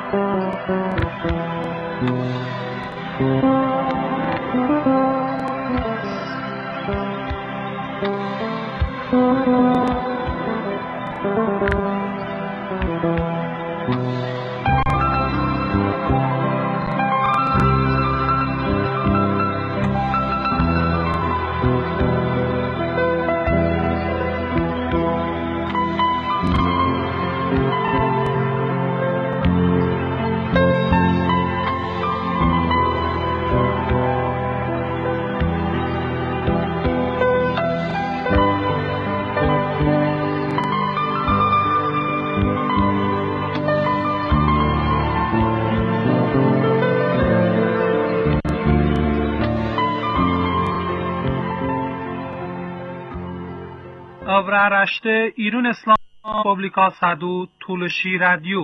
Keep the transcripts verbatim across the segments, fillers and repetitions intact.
Avraaraște İrun İslam Publica Sadu Tulshi Radio.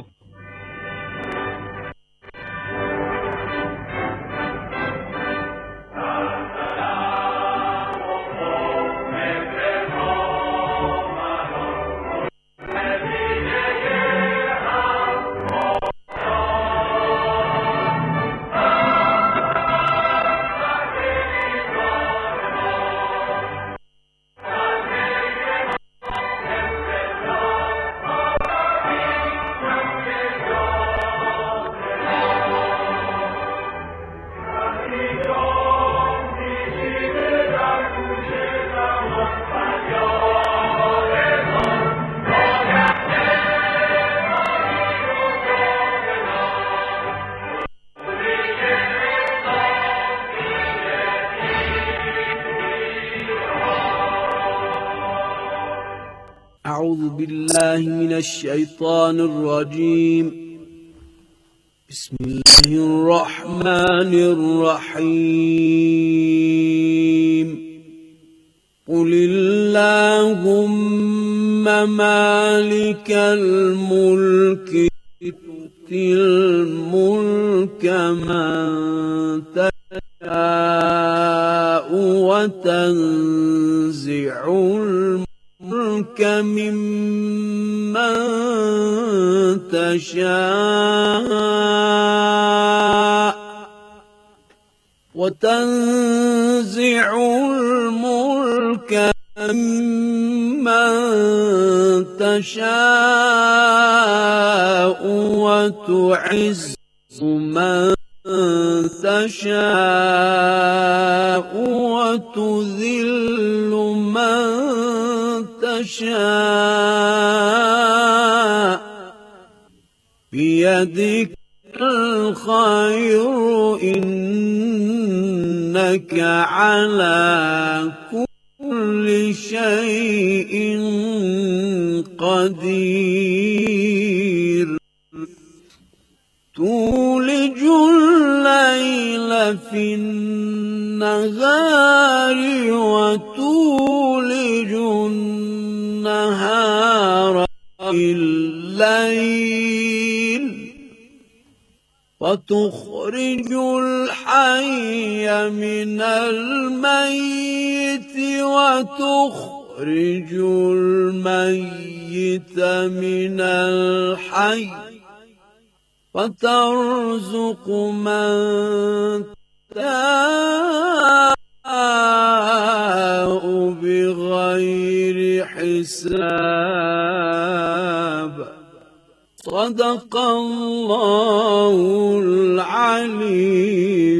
أعوذ بالله من الشيطان الرجيم. بسم الله الرحمن الرحيم. قل اللهم مالك الملك تؤتي الملك من تشاء وتنزع الملك ممن تشاء وتنزع الملك ممن تشاء وتعز من تشاء وتذل من تشاء بيدك الخير إنك على كل شيء قدير. تولج الليل في النهار وتولج النهار في الليل وتخرج الحي من الميت وتخرج الميت من الحي وترزق من تشاء بغير حساب. صدق الله العلي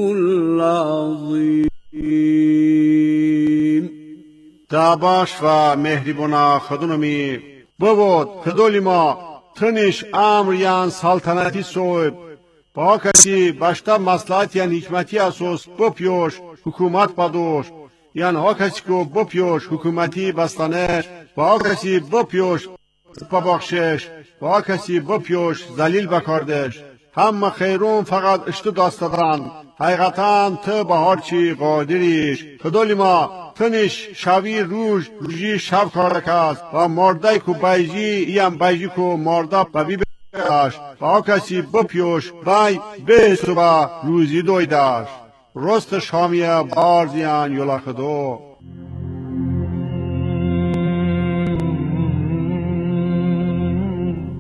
العظیم. دعباش و مهربانا خدونمی بود خدولی ما تنش امر یان سلطنتی صوب با کسی باشتا مصلحت یان حکمتی اساس بپیوش حکومت بدوش یان ها کسی که بپیوش حکومتی بستانش با کسی بپیوش ببخشش با کسی بپیوش ذلیل بکردش همه خیرون فقط اشتو داستدران حقیقتاً تو به هرچی قادریش. خدای ما تنش شوی روز روزی شب کارکاست و مرده کو بیجی یم بیجی کو مرده ببی بکاش با کسی بپیوش بای به صبح روزی دویداش. رست شامیه بارزیان یولا خدو.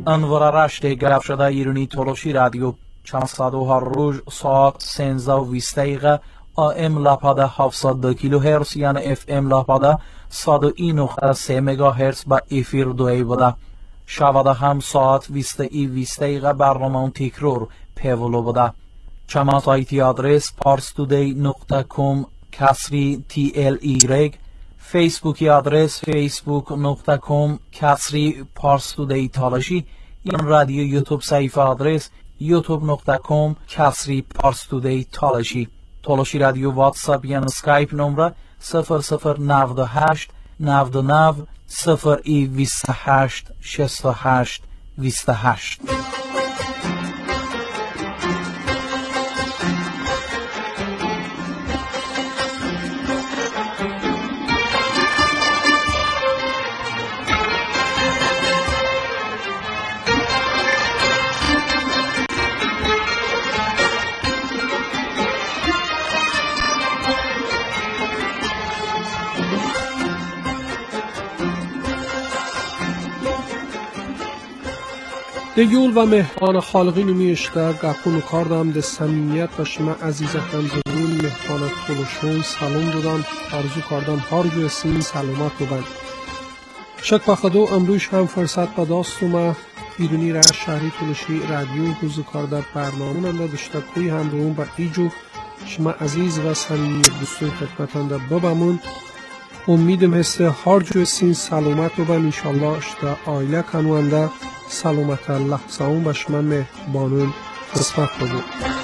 انور رشت گرفت شده ایرانی تولوشی رادیو چند صد و هر روز ساعت سینزده و بیست دقیقه آم لپاده هفتصد و دو کیلو هرتز یعنی اف ام لپاده صد و یک نقطه سه مگا هرتز با افیر دوی بوده. شباده هم ساعت بیست و بیست دقیقه برنامه تکرار پیولو بوده. چما سایتی آدرس پارستودی نقطه کام کسری تی ال ایگرگ، فیسبوکی آدرس فیسبوک نقطه کام کسری پارستودی تالشی، یا رادیو یوتیوب صفحه آدرس یوتیوب نقطه کام کسری پارستودی تالشی. تالشی رادیو واتساپ یا اسکایپ نمره صفر صفر نود و هشت نود و نه صفر ای بیست و هشت شصت و هشت بیست و هشت. دیول و مهمان خالقی نمیشته گپون کردم ده صمیمیت و شما عزیز همزبون مهمان تولوشون سلام دادم آرزو کردم هر جو سین سلامت ببند. شک پخدو امروز هم فرصت به دست ما ایرانی را شهری تولوشی رادیو حضور کرده برنامه ننده داشته کوی هم به اون با ایجو شما عزیز و صمیمیت دوستوی خدمتنده ببمون. امیدم هست هر جو سین سلامت ببند انشالله اشتا آیله کنونده سلامت لحظه اون باش من مهبانون قسمت بگو.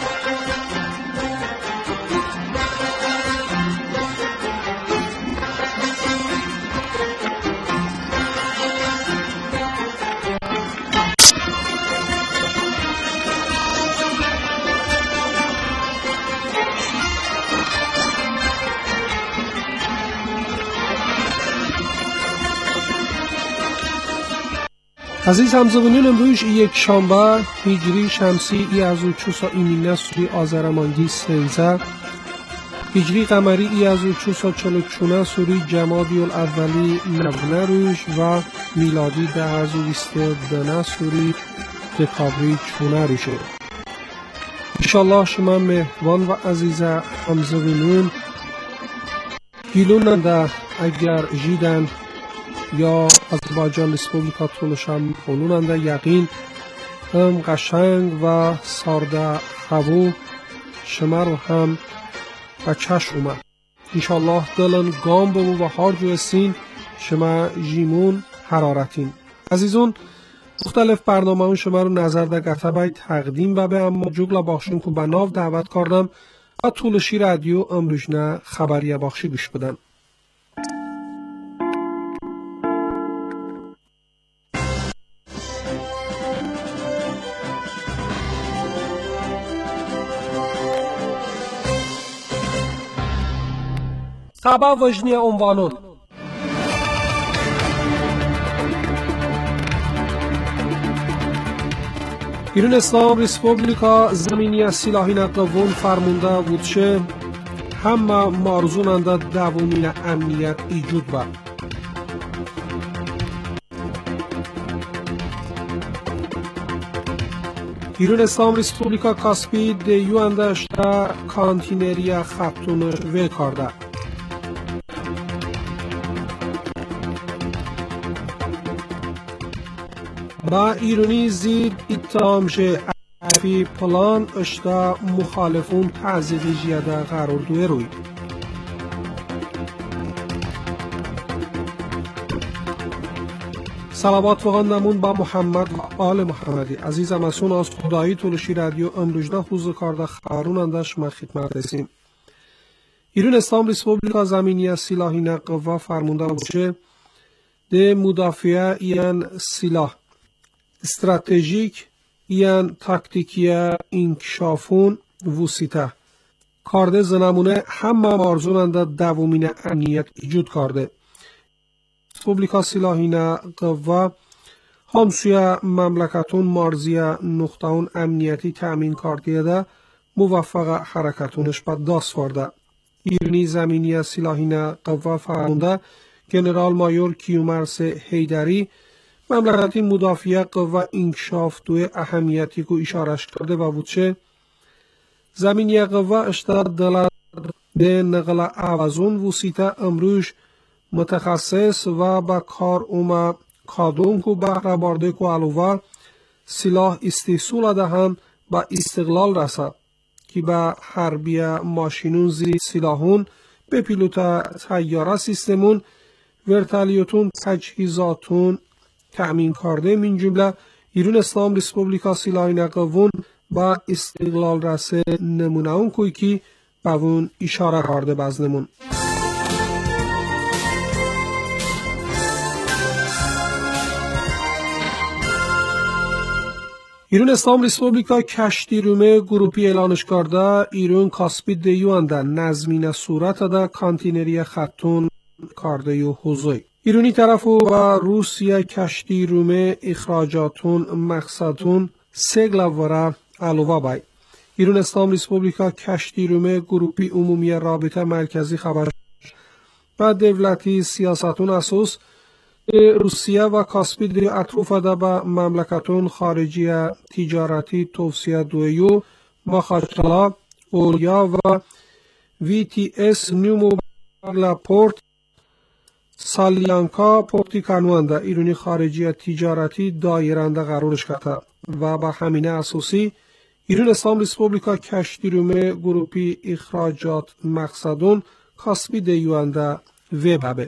عزیز همزبانان امروز یک شنبه هجری شمسی ای از و چوسا ایمینه سوری آذرمانگی سینزه هجری قمری ای از و چوسا چلو چونه سوری جمادی الاولی نبنه روش و میلادی ده از و بیست دنه سوری دکابری چونه روشه. انشالله شما مهوان و عزیز همزبانان گیلوننده اگر جیدن یا آذربایجان ریسپوبلیکا تولوشان خونوننده یقین هم قشنگ و سارده هوا شما رو هم به چشم اومد. انشالله دلن گام بمو و هر جو سین شما جیمون حرارتین. عزیزون مختلف برنامه اون شما رو نظر ده گتبای تقدیم و به اما جگلا باخشون که به ناو دعوت کردم و تولوشی رادیو امروزنه خبریه باخشی گوش بدن. خبر وجنی عنوانون ایران اسلام ریسپوبلیکا زمینی سلاحی نقوون فرمونده بودشه همه مارزوننده دوامین امنیت ایجود با. ایران اسلام ریسپوبلیکا کاسپی دیو اندشته کانتینری خطونش وی کرده. با ایرانی زید اتهامش افی پلان اشتا مخالفون تعذیقی جیاده قرار دوی روی. صلوات وغندمون با محمد و آل محمدی. عزیزم اسون از خدایی تولوشی رادیو امروزنه حضور کرده خبرون اندش ما خدمت رسیم. ایران اسلام ریسپوبلیکا زمینی سلاحی نقوه فرمونده بوده ده مدافعه این سلاح استراتژیک این تاکتیکی انکشافون وسیطه کارده زنمونه همه مارزوننده دوامین امنیت ایجود کرده. ریسپوبلیکا سلاحینه قوه همسوی مملکتون مارزی نقطهون امنیتی تأمین کرده ده موفق حرکتونش به دست ورده. ایرانی زمینی سلاحینه قوه فرمانده جنرال مایور کیومرث حیدری مملکتی مدافع قوا انکشاف دوی اهمیتی که اشارش کرده و بودچه زمینی قوا اشتر دلد به نقل عوضون وسیطه امروش متخصص و با کار اومه کادون که بهره بارده که علوه سلاح استحصول دهن با استقلال رسد که به حربی ماشینون زیر سلاحون به پیلوت تیاره سیستمون ورتالیوتون تجهیزاتون تأمین کرده من جمله ایران اسلام ریسپوبلیکا سلاحی نقوون با استقلال رسه نمونه اون کوی که به اون اشاره کرده بزنمون. ایران اسلام ریسپوبلیکا کشتی رومه گروپی اعلانش کرده ایران کاسپی دیوانده نظمین صورت ده کانتینری خطون کرده یو حوزوی ایرانی طرف و روسیه کشتی رومه اخراجاتون مقصدون سگل وره علوه بای ایران اسلام ریسپوبلیکا کشتی رومه گروپی عمومی رابطه مرکزی خبر و دولتی سیاستون اساس روسیه و کاسپی دی اطروف ده به مملکتون خارجی تجارتی توسعه دویو مخاچلا اوریا و وی تی اس نیومو پورت سالیانکا پورتی کنوانده ایرانی خارجی تجارتی دایرنده قرارش کرده و به همین اساسی ایران اسلام ریسپوبلیکا کشتی رومه گروپی اخراجات مقصدون کاسپی دیوانده و بابه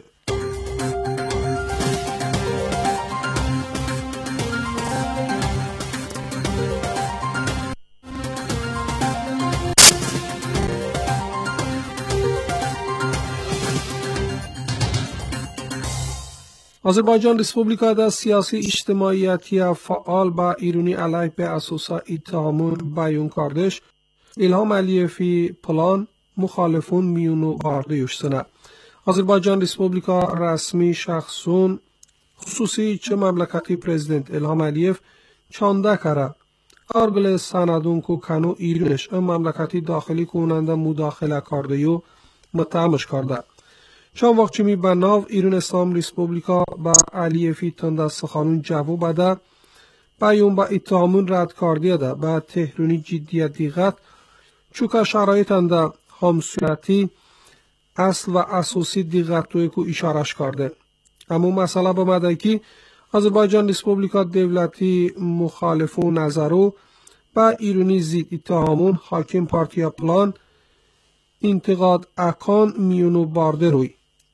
آذربایجان ریسپوبلیکا در سیاسی اجتماعیتی فعال با ایرانی علیه به اساس اتهامون بیان کردش الهام علیفی پلان مخالفون میونو بارده یشتنه آذربایجان ریسپوبلیکا رسمی شخصون خصوصی چه مملکتی پرزیدنت الهام علیف چانده کره ارگل سندون کو کنو ایرانش ام مملکتی داخلی کننده مداخله کرده یو متهمش کرده چند وقت چمی بناو ایران اسلام ریسپوبلیکا با علیفی تند سخانون جواب بده بیون با اتهامون رد کرده ده با تهرونی جدیت دیغت چوکا شرایط انده همصورتی اصل و اساسی دیغت توی که اشارش کرده اما مسئله بمده که آذربایجان ریسپوبلیکا دولتی مخالف و نظرو با ایرانی زید اتهامون حاکم پارتیا پلان انتقاد اکان میونو بارده روی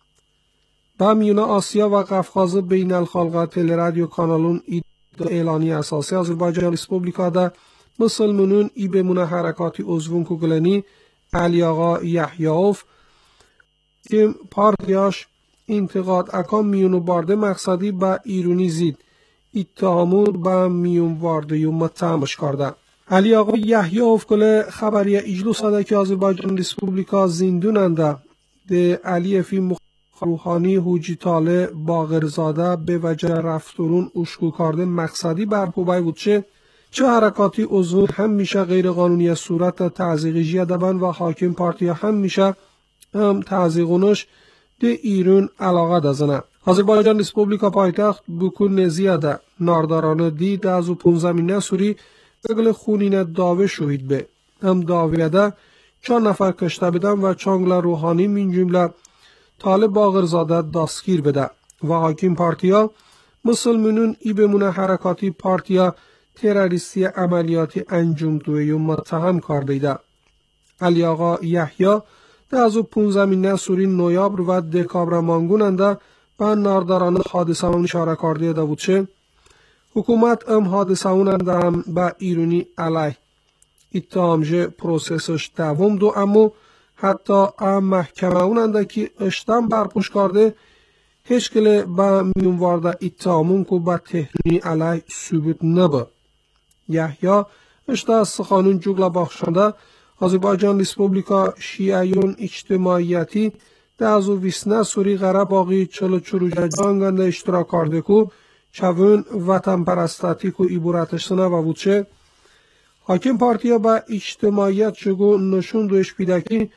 با میون آسیا و قفقاز بین الخلقه تل رادیو کانالون اعلانی اساسی آذربایجان ریسپوبلیکا ده مسلمانون ای بمونه حرکاتی عضوون کوگلنی علی آقا یحیاوف که پارتیاش انتقاد اکان میونو بارده مقصدی با ایرانی زید اتهامون با میون بارده یو متهمش کرده علی آقا یحیاوف کل خبری اجلوس ده که آذربایجان ریسپوبلیکا زندوننده ده علی فی روحانی حوجی طالع باقرزاده به وجه رفتارون اشکو کرده مقصدی برپوبای بود چه چه حرکاتی عضو هم میشه غیر قانونی صورت تعزیقی جیه دبن و حاکم پارتی هم میشه هم تعزیقونش ده ایران علاقه دزنه آذربایجان ریسپوبلیکا پایتخت بکن نزیه ده ناردارانه دی ده از و پونزمینه سوری بگل خونین داوه شوید به هم داوه ده چند نفر کشته بدن و چانگل روحانی من جمله طالب باقرزاده دستگیر بده و حاکم پارتیا مسلمانون ای بمونه حرکاتی پارتیا تروریستی عملیاتی انجام دوی و متهم کرده ده علی آقا یحیی ده از او پونزمینه سوری نویابر و دکابر مانگوننده به نارداران حادثه اون اشاره کرده ده بود چه حکومت ام حادثه اوننده هم به ایرانی علیه اتهامجه پروسسش دوم دو امو حتی ام محکمه اوننده که اشتم برپوش کرده هیچ کلی با میونوارده اتهامون که با تهرونی علیه ثبوت نبه یحیی اشتا سخانون جگل بخشنده آذربایجان ریسپوبلیکا شیعیون اجتماعیتی ده از او ویسنه سوری غره باقی چلو چروجه جانگنده اشتراک کرده که چون وطن پرستاتی که ایبورتش سنه و بودشه حاکم پارتیا با اجتماعیت چگو نشون دوش پیده که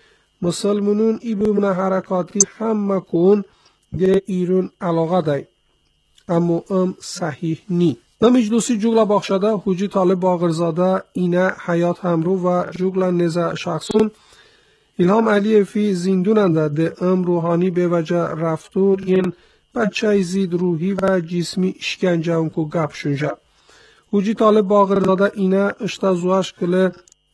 مسلمانون ای بمونه حرکاتی هم مکون ده ایران علاقه دای اما ام صحیح نی. ام اجلوسی جوگلا باخشاده حوجی طالب باقرزاده اینه حیات همرو و جوگلا نزا شخصون الهام علیه فی زیندوننده ده ام روحانی به وجه رفتور این بچه زید روحی و جسمی شکنجه اونکو گپ شونجه. حوجی طالب باقرزاده اینه اشتازوش کله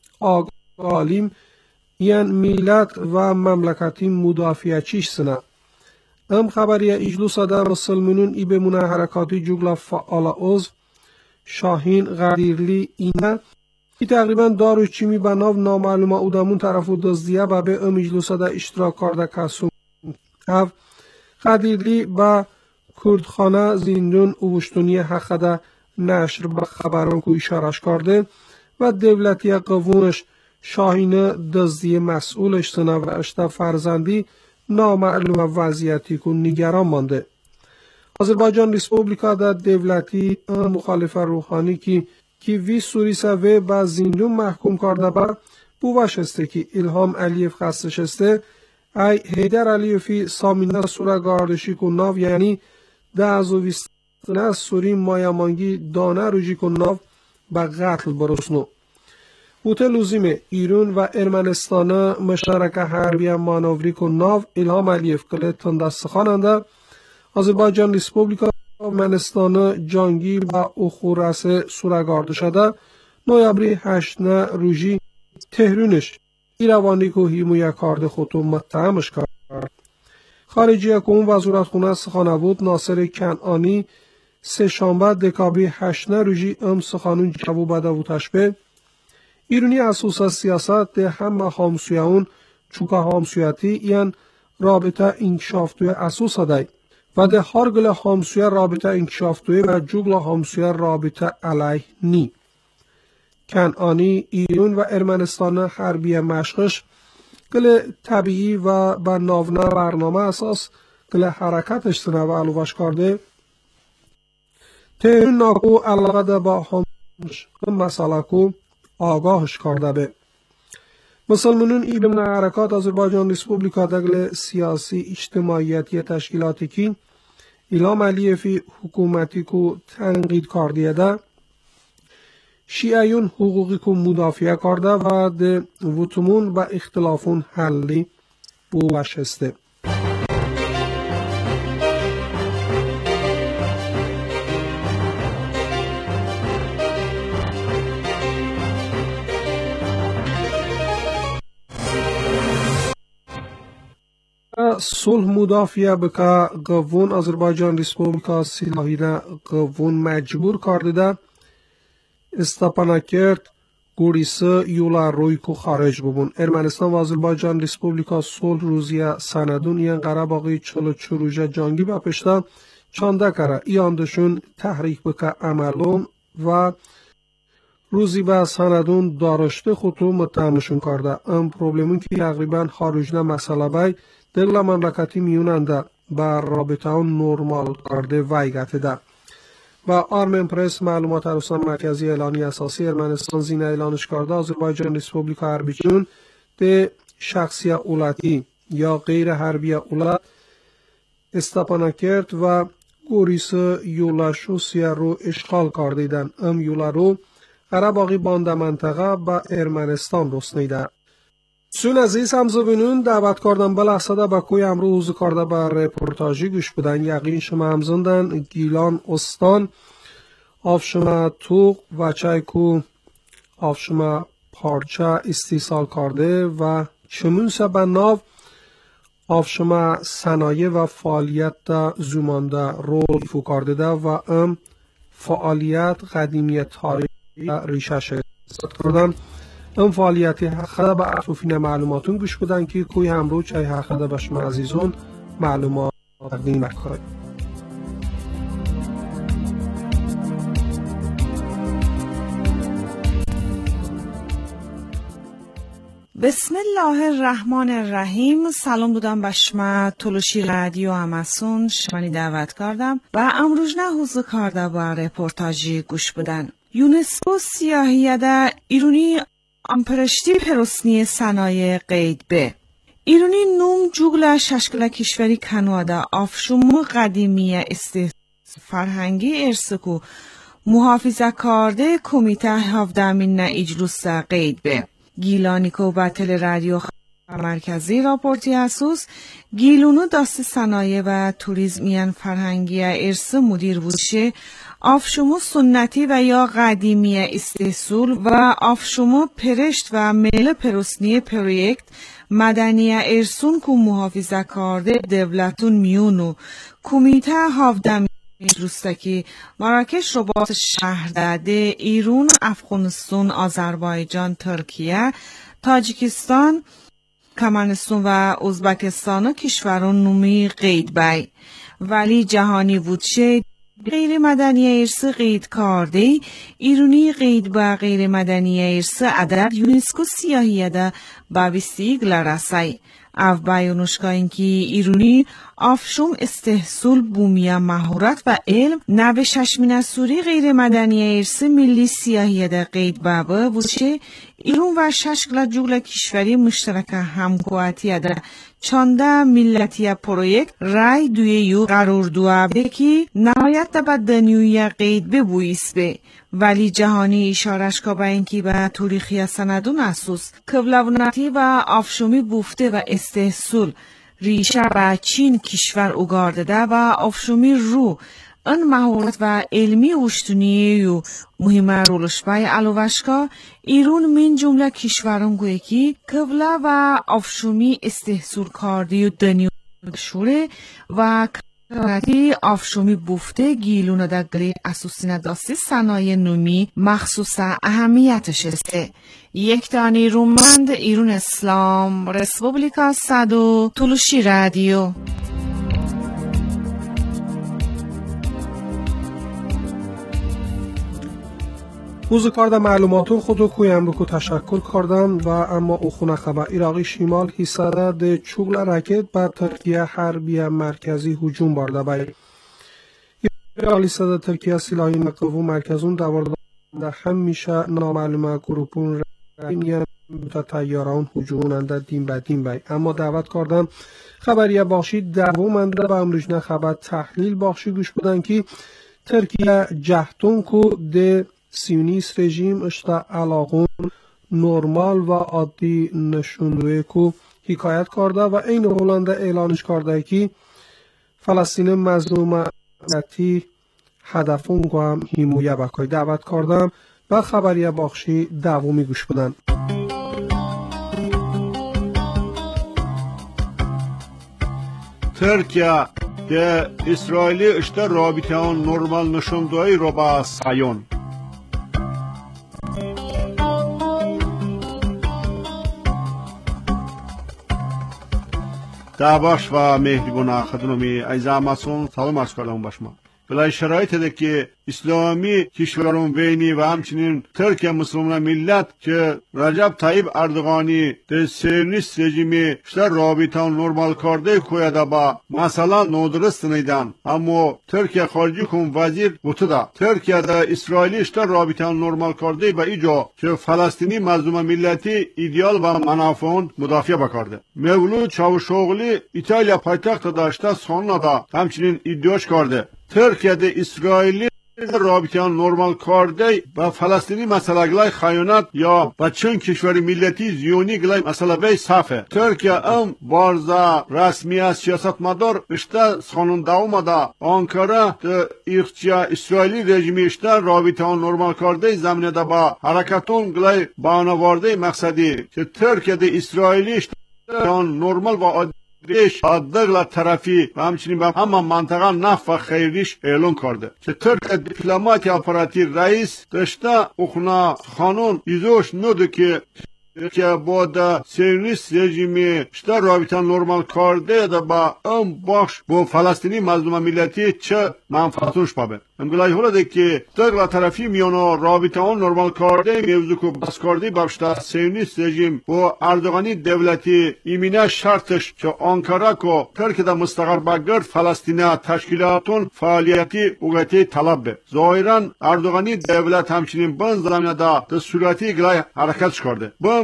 آگالیم این میلت و مملکتی مدافعه چیش سنه. ام خبری اجلوس ده مسلمانون ای بمونه حرکاتی جوگلا فعال عضو شاهین غدیرلی اینه ای تقریبا داروش چیمی بناو نامعلومه اودمون طرفو دزدیه و به ام اجلوس ده اشتراک کرده کسون او غدیرلی با کردخانه زیندون اوشتونی حق ده نشر به خبران که اشارش کرده و دولتی قوونش شاهین دزدی مسئولش سنه و اشتا فرزندی نامعلوم وضعیتی که نگران مانده. آذربایجان ریسپوبلیکا در دولتی مخالف روحانی که که وی سوریسه و با زیندون محکوم کرده با بوش استه که الهام علیف خستش استه ای حیدر علیفی سامینه سوره گاردشی کن ناو یعنی ده از و ویستنه سوری مایمانگی دانه روژی کن ناو با قتل برسنو. بوته لوزیم ایران و ارمنستان مشترک حربی مانوری کن ناو الهام علیف کله تندست خاننده آذربایجان ریسپوبلیکا ارمنستان جانگیر و اخورس سورگارده شده نویبری هشتنه روژی تهرونش ایروانی که هیمویا کارده خودتون متهمش کرد. خارجی کون وزارت خونه سخانه بود ناصر کنعانی سه شنبه دکابری هشتنه روژی ام سخانون جواب بده و تشبه ایرانی اساس سیاست ده همه همسویان چوکه همسویتی این رابطه انکشافتوی اساس دای و ده هرگل همسوی رابطه انکشافتوی و جوگل همسوی رابطه علیه نی. کنعانی ایران و ارمنستان حربی مشقش گل طبیعی و بر ناونه برنامه اساس گل حرکتش سنه و علوش کرده تهرون ناکو علاقه ده با همش مسئله کو آگاهش کرده به مسلمانون ای بمونه حرکات آذربایجان ریسپوبلیکا دگل سیاسی اجتماعیتی تشکیلاتی که الهام علیفی حکومتی کو تنقید کرده ده شیعیون حقوقی کو مدافعه کرده و ده وطمون و اختلافون حلی بوش هسته. صلح مدافعه بکا قوون آذربایجان ریسپوبلیکا سلاحینا قوون مجبور کرده ده استپاناکرت گوریسه یولا روی کو خارج ببون. ارمنستان و آذربایجان ریسپوبلیکا صلح روزیه سندون این قرباقی چلو چروژه جنگی بپشته چانده کره ایاندشون تحریک بکا عملون و روزی به سندون دارشته خودتو متهمشون کرده. ام پروبلمون که تقریبا خارجنه مسئله بای دل مملکتی میوننده بر رابطه اون نورمال کرده ویگته ده و آرمن پرس معلومات ارسان مرکزی اعلانی اساسی ارمنستان زینه اعلانش کرده آذربایجان ریسپوبلیکا اربیچون به شخصی اولتی یا غیر حربی اولت استپاناکرت و گوریس یولاشوسیا رو اشغال کردیدن. ام یولا رو قرباقی بانده منطقه با ارمنستان رسنیده. سون عزیز همزبینون دعوت کردم به لحظه ده با کوی امروز کرده به رپورتاجی گوش بدن یقین شما همزندن گیلان استان آف شما توق و چای کو آف شما پارچه استیصال کرده و چمون سبا ناو آف شما صنایع و فعالیت ده زومانده رول ایفو کرده ده و ام فعالیت قدیمی تاریخ ریشه شد کردن ام فعالیتی حقیقه با اطرافین معلوماتون گوش بدن که کوی همرو چای حقیقه با شما عزیزون معلومات تقدیم کنید. بسم الله الرحمن الرحیم. سلام بودم به شما تلوشی رادیو اماسون شمانی دعوت کردم و امروز نه حضور کرده با رپورتاجی گوش بدن. یونسکو سیاحیه ایرانی امپرشتی پرسنی صنایع قید به ایرانی نوم جوگل ششکل کشوری کنوادا آفشوم قدیمی استحصال فرهنگی ارسکو محافظه کارده کمیته هفدهمین اجلس قید به گیلانیکو بطل رادیو مرکزی راپورتی اسوس گیلونو داست صنایع و توریزمیان فرهنگی ارس مدیر بودشه آفشومو سنتی و یا قدیمی استحصول و آفشومو پرشت و مل پروسنی پرویکت مدنی ارسون که محافظه کرده دولتون میونو کمیته هفدهمین روستکی مراکش رباط شهر داده ایران، افغانستان، آذربایجان، ترکیه، تاجیکستان، کمرنستان و ازبکستان و کشوران نومی قید بای ولی جهانی بودشه غیر مدنی ارث قید کرده ایرانی قید با غیر مدنی ارث عدد یونسکو سیاهی ده باویستی گلرسای او بیانوشکا اینکی ایرانی آفشوم استحصول بومیا مهارت و علم نو ششمین سوری غیر مدنی ارث ملی سیاهی ده قید بابه بوشه ایران و ششکل جوگل کشوری مشترک همکواتی ده چانده ملتی پرویکت رای دوی یو قرار دوه بکی نهایت ده با دنیوی قید ببویست به ولی جهانی اشارش که با اینکی به تاریخی سندون اسوس کولونتی و آفشومی بوفته و استحصول ریشه به چین کشور اگارده ده و آفشومی رو ان مهارت و علمی وشتونیه و مهمه رولش بای علوشکا ایران من جمله کشوران گویه که کوله و آفشومی استحصول کردی و دنیو شوره و کارتی آفشومی بوفته گیلونه در گلی اسوسینه داستی صنایع نومی مخصوص اهمیتش است. یک دانی رومند ایران اسلام رسپوبلیکا صدو تولوشی رادیو روز کارده معلوماتون خودو کویم بکو تشکر کردم و اما اخونه خبر ایراقی شمال حیصده ده چوگل رکت بر ترکیه حربی مرکزی هجوم بارده بای ایراقی صده ترکیه سلاحی مقوو مرکزون دوارده همیشه نامعلومه گروپون رنگی بتا تیاران هجوموننده دیم به دیم بای اما دعوت کردم خبریه باشی دوامنده با امروجنه خبر تحلیل باشی گوش بودن که ترکیه جهتون کو ده سیونیست رژیم اشتا علاقون نرمال و عادی نشونده که حکایت کرده و این هولنده اعلانش کرده که فلسطین مظلومتی هدفون که هم حمایه بکای دعوت کردم و خبریه بخشی دوامی گوش بدن. Türkiye de İsrail'i işte rabitean normal nişandığı roba sayın. دعواش و مهربون خدمتی ایزامسون سلام عرض کردم باشم. برای شرایطی که اسلامی کشوران بینی و همچنین ترکیه مسلمان ملت که رجب طیب اردوغانی در سیونیست رژیمی شتر رابطان نرمال کرده کویده با مثلا نودرست نیدن اما ترکیه خارجی کن وزیر بوده ترکیه در اسرائیلی شتر رابطان نرمال کرده با ایجا که فلسطینی مظلوم ملتی ایدئال و منافعون مدافع بکرده مولود چاوشوغلی ایتالیا پایتخت داشته ساننا دا همچنین ایدئاش کرده ترکیه اسرائیلی رابطان نرمال کرده با فلسطینی مسئله گلای خیانت یا با چند کشور ملتی زیونی گلای مسئله بی صافه ترکیه ام بارزا رسمی از سیاست مدار اشته سخانون دوام دا آنکاره ده ایخچیا اسرائیلی رژیمی اشته رابطان نرمال کرده زمینه دا با حرکتون گلای بانوارده مقصدی که ترکیه ده اسرائیلی اشته نرمال و عادی ریش دغلا طرفی و همچنین به همه منطقه نفع و خیریش اعلان کرده که ترک دیپلماتی اپاراتی رئیس داشته اخنا خانون ایزوش نوده که که با سیونیست رژیمی شتر رابطان نرمال کرده ده با ام بخش با فلسطینی مظلوم ملتی چه منفعتونش پابه امگلای حالا ده که دغلا طرفی میانا رابطان نرمال کرده موضوع که بس کرده بخشتا سیونیست رژیم با اردوغانی دولتی ایمینه شرطش که آنکاره که ترک ده مستقر بگرد فلسطینه تشکیلاتون فعالیتی اوگتی طلب به ظاهرا اردوغانی دولت همچنین بند زمینه ده ده صورتی گلای حرکتش کرده با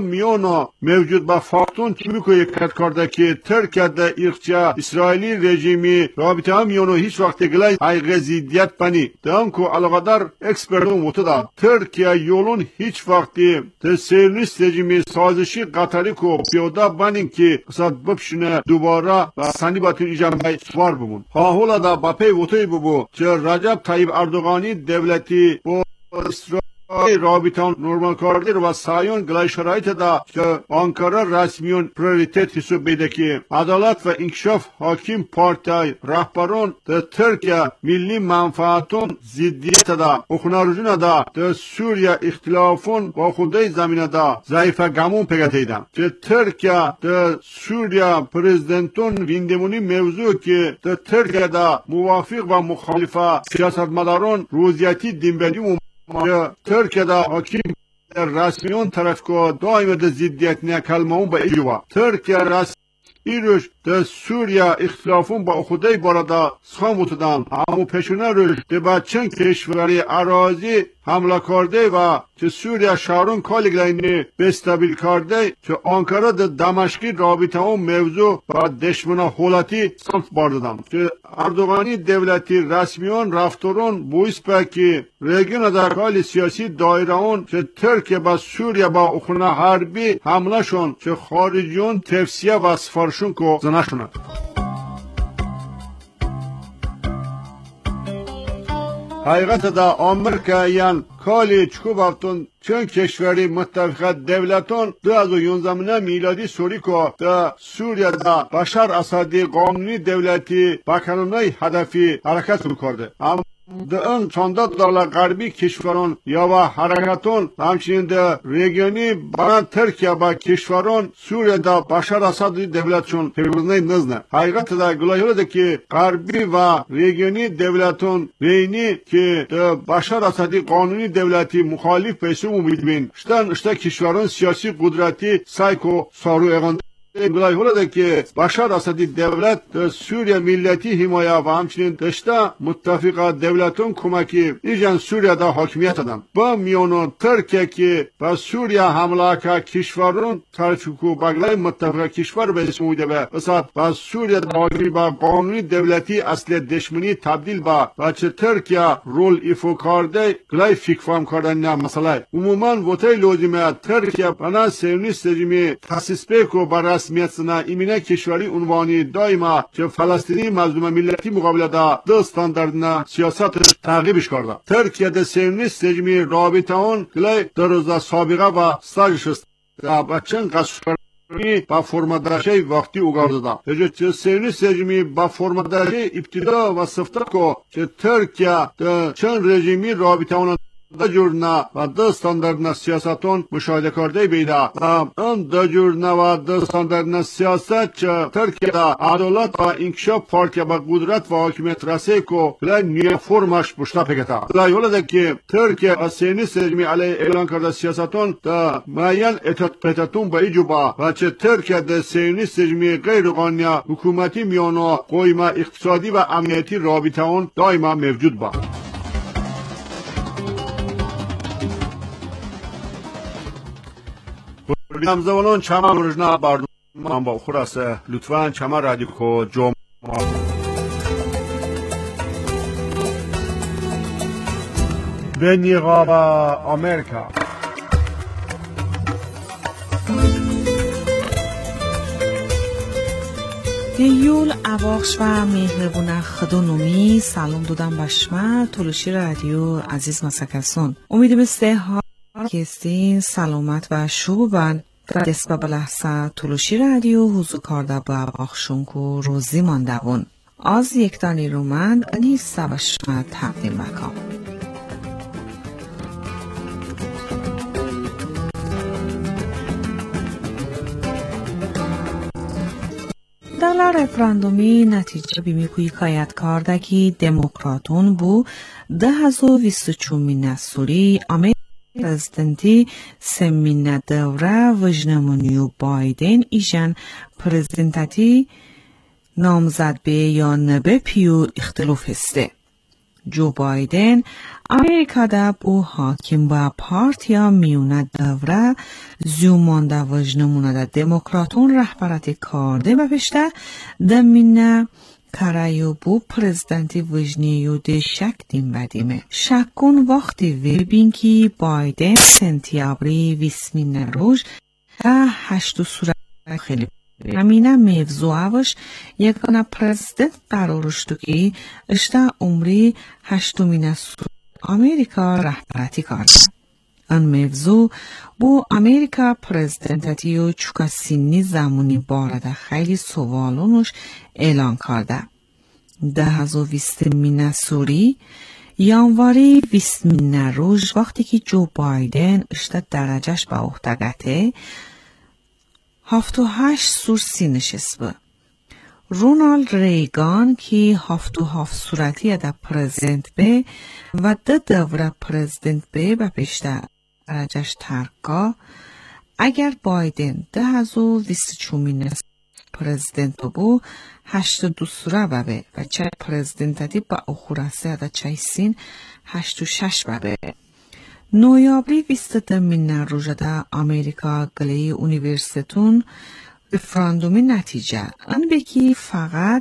میونا موجود با فاکتون تیمیکو یکت کرده که ترکیه ده ایرچیا اسرائیلی رژیمی رابطه هم میونو هیچ وقت گلای حقیقه زیدیت پنی دام که علاقه اکسپرتون متدا ترکیه یولون هیچ وقتی ده سیونیست رژیمی سازشی قطری کو پیودا بانین که قصد بپشنه دوباره و سنی باتون ایجابی سوار بمون حالا دا با پی وطوی ببو چه رجب طیب اردوغانی دولتی با اسرائیل رابطان نورمال کرده و سایون گلای شرایط دا که آنکارا رسمیون پریوریتت حساب بیده که عدالت و انکشاف حاکم پارتای رهبران در ترکیه ملی منفعتون زیدیت دا اخنارجون دا در سوریه اختلافون با خودی زمین دا ضعیفه گمون پگتیدن که ترکیه در سوریه پرزیدنتون ویندمونی موضوع که در ترکیه دا موافق و مخالفه سیاستمداران روزیتی دیمبلی ترکیه دا حاکم رسمیون طرف که دائم دا زیدیت نکلمون با ایجوا ترکیه رسمی ایروش در سوریه اختلافون با خودی بارده سخاموت دن همو پیشونه روش ده با چند کشوری اراضی حمله کرده و چه سوریه شهرون کالگلینی بستابیل کرده چه آنکارا ده دمشقی رابطه هم موضوع با دشمنا حولتی سمت بارددن چه اردوغانی دولتی رسمیان رفتارون بویس پاکی رگیون در کال سیاسی دایره اون چه ترکیه با سوریه با اخونه حربی حمله شون چه خارجیون تفسیه و سفارشون که زنشونن حقیقت دا آمریکایان کالی چکو بافتون چند کشوری متفق دولتان دو هزار و یازده میلادی سوری که دا سوریه دا بشار اسدی قانونی دولتی با قانونی هدفی حرکت میکرده در اون چند دولت غربی کشوران یا با حرکتون همچنین در ریگیونی برای ترکیه با کشوران سوریه دا بشار اسد دولتشون پیروزنی نزنه حقیقت دا گلایه ده که غربی و ریگیونی دولتون بینی که در بشار اسدی قانونی دولتی مخالف پیسو میبین شتن اشتا کشوران سیاسی قدرتی سایکو سارو اغنده گلایه ده که بشار اسدی دولت در سوریه ملتی حمایه و همچنین داشته متفق دولتون کمکی ایجان سوریه دا حاکمیت دادن با میانو ترکیه که با سوریه حمله که کشورون ترچوکو بگلای متفق کشور به اسم بوده به بسات با سوریه دا با قانونی دولتی اصل دشمنی تبدیل با و چه ترکیه رول ایفو کرده گلای فکر فهم کردن نه مسئله عموما وطای لازمه ترکیه بنا سیونیست رژیمی تاسیس بکو بر رسمیتنا ایمینه کشوری عنوانی دائما که فلسطینی مظلوم ملتی مقابل دا دو استانداردنا سیاست تعقیبش کرده ترکیه ده سیونیست رژیمی رابطه اون گلای در روز سابقه و ساجش است و چند قصفرمی با فرمدرشه وقتی اگرده دا هجه سیونیست رژیمی با فرمدرشه ابتدا و صفته که ترکیه ده چند رژیمی رابطه اون دا جورنا و دا استانداردنا سیاستون مشاهده کرده بیده و اون دا جورنا و دا استانداردنا سیاست چه ترکیه دا عدالت و انکشاف پارتیا با قدرت و حاکمیت رسه که لای نیه فرمش بشتا پکتا لای حالا ده که ترکیه و سیونیست رژیمی علیه اعلان کرده سیاستون دا معین اتت پتتون با ایجو با و چه ترکیه دا سیونیست رژیمی غیر قانونی حکومتی میانو قویمه اقتصادی و امنیتی رابطه اون دائما موجود با همزمانان چما رجنا برنامه با خلاصه لطفاً چما رادیو کو جمع به نیقاب آمریکا دیول اواخش و مهربونه خدونومی سلام دودم بشمه تولوشی رادیو عزیز مسکسون امیدیم استحال کستین سلامت و شوبن در دست به بلحصه تولوشی رادیو حضور کرده با اواخشونکو روزی ماندهون از یک دانی رومند نیست بشمه تقدیم مکام در رفراندومی نتیجه بیمیکوی کایت کرده که دموکراتون بو ده هزار و بیست و چومین نسولی آمریکا پرزیدنتی سمین دوره وجنمونیو بایدن ایجن پرزیدنتی نامزد به یا نبه پیو اختلاف هسته. جو بایدن Amerika'da bu hakim ve partiya miyuna devre zümanda vajnamuna da demokratun rehberati karde ve peşte demine karayu bu prezidenti vajniyu de şek din vedime. Şekkun vakti vebin ki Biden sentiyabri vismin روز ده هشت صورت خیلی همینه موضوعش یکانه پرزیدنت قرارش تو که اشتا عمری هشتمین صورت امریکا رهبرتی کرده. آن موضوع بو امریکا پرزیدنتیو چوکا سینی زمانی بارده خیلی سوالونش اعلان کرده. ده هزار ویست مینه سوری یانواری ویست مینه روز وقتی که جو بایدن اشتا درجهش با اختگته هفت و هشت سور سینشست با. رونالد ریگان که هفت و هفت صورتی ده پرزیدنت به و ده دوره پرزیدنت به و پیشته درجهش ترکا اگر بایدن ده هزار ویست چومین پرزیدنت بو هشت دو سوره ببه و چه پرزیدنتی با اخورسه ده چه سین هشت و شش ببه. نویابری ویست ده مینه روژه ده امریکا گلی اونیورسیتون رفراندومی نتیجه ان بکی فقط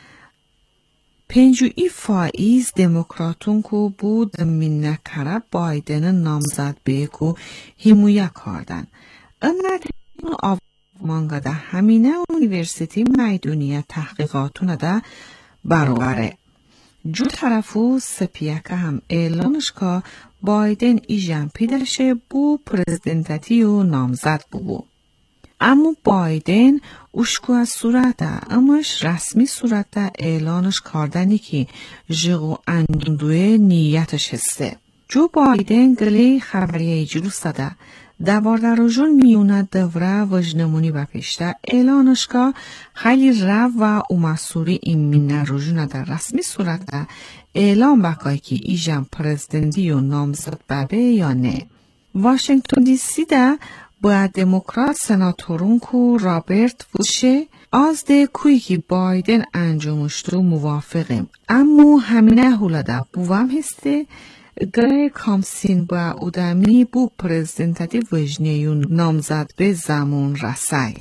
پنجوی فایز دموکراتون کو بود مینه کره بایدن نامزد به کو همویه کردن. ان نتیجه آومانگا ده همینه اونیورسیتی میدونیه تحقیقاتون ده برابره. جو طرفو سپیکه هم اعلانش که بایدن ایجان پیدرشه بو پرزیدنتتی و نامزد بو. اما بایدن اوشکو از صورت اماش رسمی صورت اعلانش کردنی که جغو اندوه نیتش هسته. جو بایدن گلی خبریه جلوس داده دوارده روزون میونه دوره وجنمونی و پیشته اعلانش که خیلی رو و اومسوری این مینه روزون در رسمی صورت اعلان بکایی که ایجان پرزیدنتی و نامزد ببه یا نه. واشنگتن دی سی ده با دموکرات سناتورون کو رابرت ووشه از ده کوی که بایدن انجامشتو موافقیم اما همینه هولاده بوام هسته گره کامسین با اودمی بو پرزیدنتی وجنیون نامزد به زمان رسای.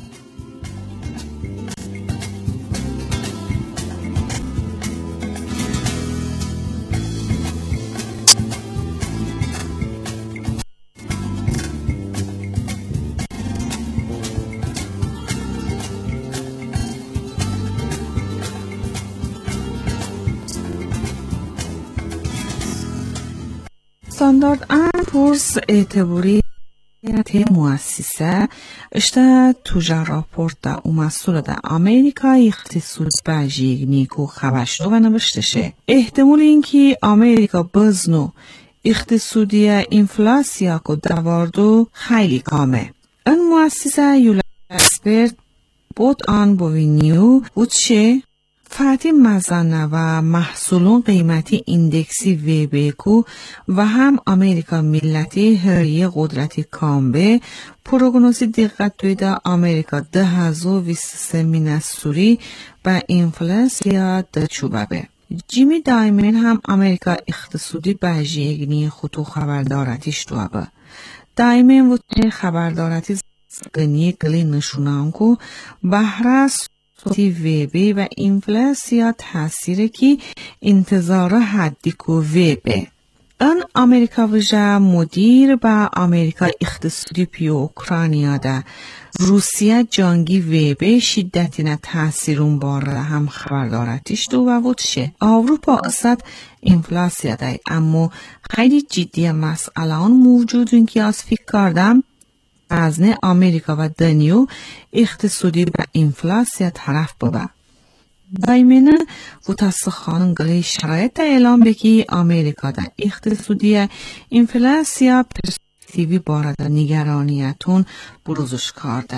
استاندارد اند پورس اعتباری ته مؤسسه اشتا توجه راپورت دا اومسول دا امریکا اقتصاد بجیگ نیکو خبشتو و نوشتشه. احتمال اینکه امریکا بزنو اقتصادی انفلاسیا کو دواردو خیلی کامه. این مؤسسه یولا اکسپرت بود آن بوینیو بود شه فاتی مزانه و محصولون قیمتی ایندکسی ویبکو و هم امریکا ملتی هریه قدرتی کامبه پروگنوزی دقت دویده امریکا ده هزار ویست سه مینه سوری با انفلاسیا ده چوبه. جیمی دایمن هم امریکا اقتصادی بجیگنی خطو خبردارتیش دوبه. دایمن و خبردارتی زگنی گلی نشونان کو بحرس تی ویبی و انفلاسیا تاثیره که انتظار حدی کو ویبه. ان امریکا وجه مدیر با امریکا اقتصادی پیو اوکراینیا ده روسیه جانگی ویبه شدتی نه تاثیرون باره هم خبردارتیش دو و وچه. اروپا اصد انفلاسیا ده اما خیلی جدی مسئله آن موجودون که از فکر کردم از نه امریکا و دنیا اقتصادی و انفلاسیا طرف ببه. دایمنه متاسخان گلی شرایط اعلام بکی امریکا در اقتصادی انفلاسیا پرسپکتیوی بارد نگرانیتون بروزش کرده.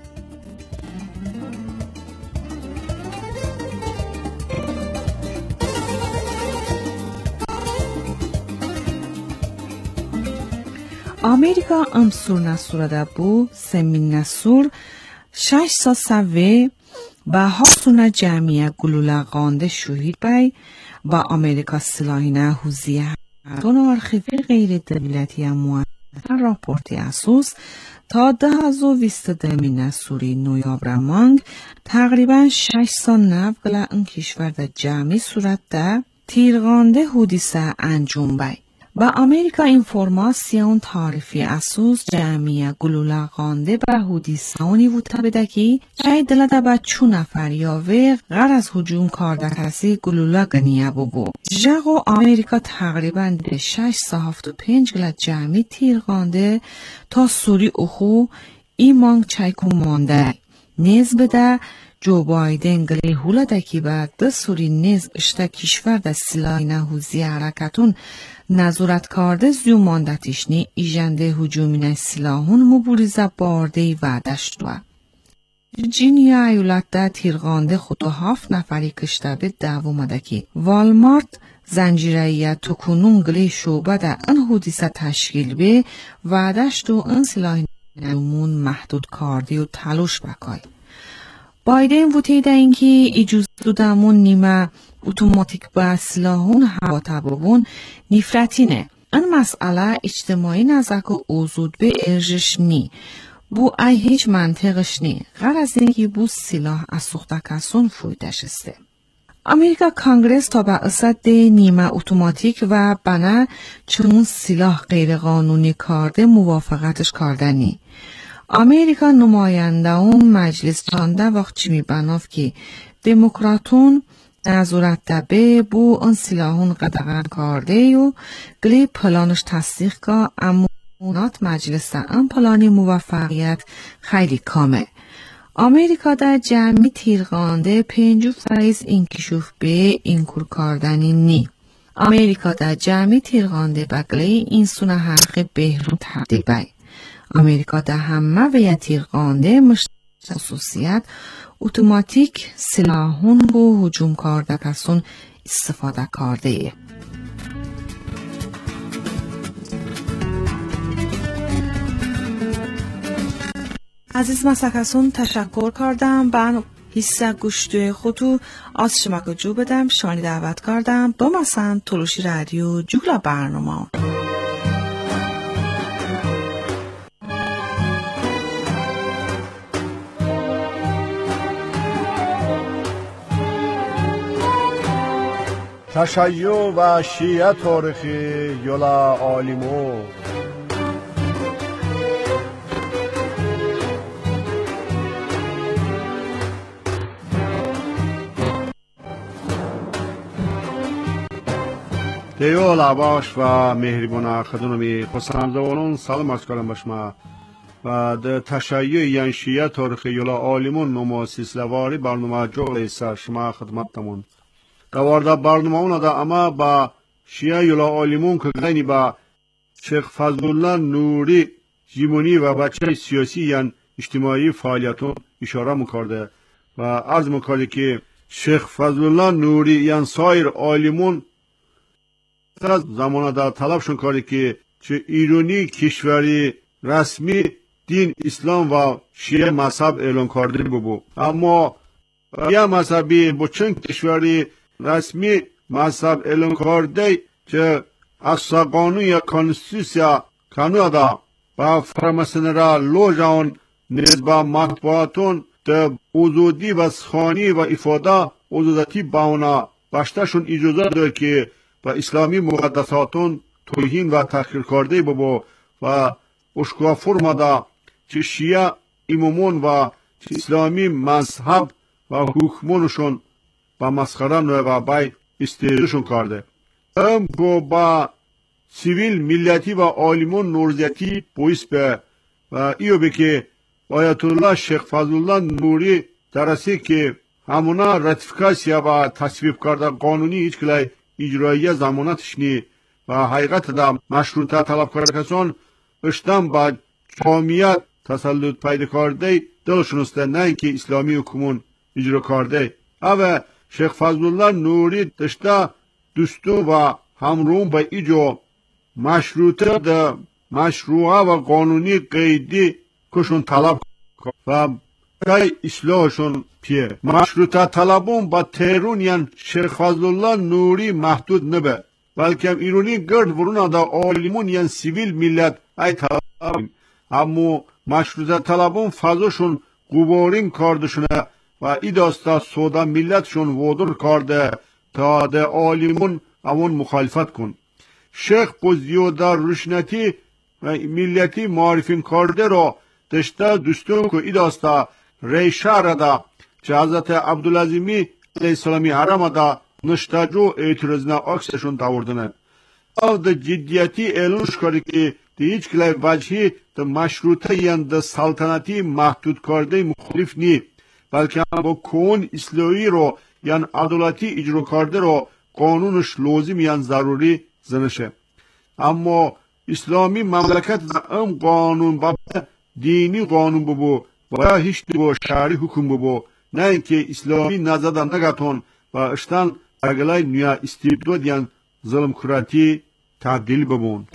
امریکا امسور نسور ده بو سمین نسور شش سا سوه و هاتون جمعیه گلوله قانده شهید بای و امریکا سلاحینه حوزیه هاتون آرخیوی غیر دولتی موثر راپورتی اسوس تا ده هزار و بیست دمینه سوری نویابر مانگ تقریبا شش سال نوگله این کشور در جمعی صورت ده تیرغانده حدیثه انجام بای و امریکا اینفورماسیون تعریفی اسوس جمعی گلوله قانده به حدیثه اونی ووتا بده که چای دلده به چو نفر یا وی غر از هجوم کارده کسی گلوله گنیه بگو جاگو امریکا تقریبا ده شش سهفت و پنج گله جمعی تیرغانده تا سوری اخو ایمانگ چایکو مانده نیز بده جو بایدن گلی هوله دکی بعد ده سوری نیز اشتا کشور ده سلاحی نهوزی حرکتون نظورت کرده زیو ماندتیشنی ایجنده هجومین سلاحون مبوریزه بارده و دشتوه. جینیا ایولت ده تیرغانده خودو هفت نفری کشته به دوومده که والمارت زنجیره تکنون گلی شعبه ده ان حدیثه تشکیل به و دشتو ان سلاحی نمون محدود کرده و تلوش بکای. بایدن وطیده اینکه اجازه دادمون نیمه اتوماتیک با سلاحون هوا تبابون نفرتینه. این مسئله اجتماعی نزک و اوزود به ارجش نی. بو ای هیچ منطقش نی. غیر از اینکه بو سلاح از سخته کسون فویدش استه. امریکا کانگرس تا به اصد نیمه اتوماتیک و بنا چون سلاح غیر قانونی کرده موافقتش کردنی. امریکا نماینده اون مجلس چانده وقت چی می بناف که دموکراتون نظورت دبه بو اون سلاحون قدغن کرده و گلی پلانش تصدیق که امونات مجلس ام پلانی موفقیت خیلی کامه. امریکا در جمعی تیرغانده پنجو فریز انکشوف به اینکور کردنی نی. امریکا در جمعی تیرغانده بگلی این سونه حرق بهرون تبدیل بای. امریکا در همه وی تیرغانده مشت خصوصیت اتوماتیک سلاحون و هجوم کرده کسون استفاده کرده ای. عزیز مسکسون تشکر کردم بر حصه گوشتوی خودو از شما جو بدم شانی دعوت کردم با مثلا تلوشی رادیو جوگلا برنامه تشیع و شیعه تاریخی یولا عالمو دیو لباش و مهربان خدمتی پسندوانان سلام عرض کردم بشما و د تشیع یان شیعه تاریخی یولا عالمون نما سیسلواری برنامه جو ایسا شما خدمتتمون دوارده برنامه اونا دا اما با شیعه یولا عالمون که غنی با شیخ فضلالله نوری جیمونی و بچه سیاسی یان اجتماعی فعالیتون اشاره میکرده و عرض میکرده که شیخ فضلالله نوری یان سایر عالمون از زمان دا طلبشون کرده که چه ایرانی کشوری رسمی دین اسلام و شیعه مذهب اعلان کرده ببو اما یا مذهبی با چند کشوری رسمی مذهب اعلان کرده که از قانون یا کانستیتوسیا کانادا و فرمسن را لوجان نیز با مطبوعاتون ده وجودی و سخانی و افاده وجودتی باونا باشتشون اجازه داره که و اسلامی مقدساتون توهین و تحقیر کرده ببو و اشکا فرماده چه شیعه امامون و اسلامی مذهب و حکمونشون با مسخره و بای استیزشون کرده ام کو با سیویل ملیتی و عالمون نورزیتی پویس به و ایو به که آیت الله شیخ فضلالله نوری درسته که همونا راتیفیکاسیا و تصویب کرده قانونی هیچ کلای اجرایی زمانتش نی و حقیقت دا مشروطه طلب کرده کسان اشتم با جامعیت تسلط پیدا کرده دلشون است نه اینکه اسلامی حکومون اجرا کرده او شیخ فضلالله نوری دشته دوستو و همرون با ایجو مشروطه دا مشروعه و قانونی قیدی کشون طلب و گای اصلاحشون پیه. مشروطه طلبون با تهرون یان شیخ فضلالله نوری محدود نبه، بلکه ایرانی گرد ورون دا عالمون یان سیویل ملت ای طلبون. اما مشروطه طلبون فضاشون قبارین کاردشونه و ای داستا سودا ملتشون وادر کارده تا ده عالمون امون مخالفت کن. شیخ بزیودا روشنتی و ملتی معرفین کرده را دشته دستون که ای داستا ریشه را دا چه حضرت عبدالعظیمی علیه السلامی حرم دا نشتاجو اعتراض نا اکسشون داوردنه. او ده جدیتی اعلانش کرده که ده هیچ کلی وجهی ده مشروطه یان ده سلطنتی محدود کرده مخالف نی، بلکه با کون اصلاحی رو یان عدالتی اجرا کرده رو قانونش لازم یان ضروری زنشه. اما اسلامی مملکت ام قانون با دینی قانون ببو و هیچ دیگه شرعی حکم ببو، نه اینکه اسلامی نزد نگاتون و اشتن اگلای نیا استبداد یان ظلم کراتی تبدیل ببون.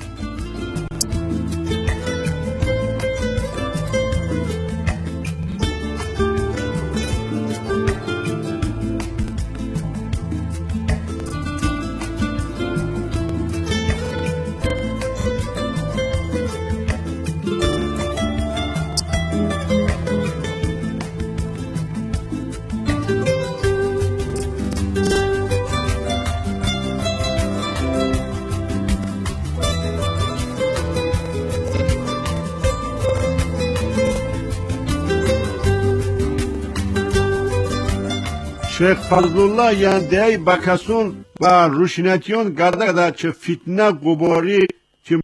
شیخ فضلالله یان دیای بکسون و روشنیتیون گرده گرده چه فتنه گباری که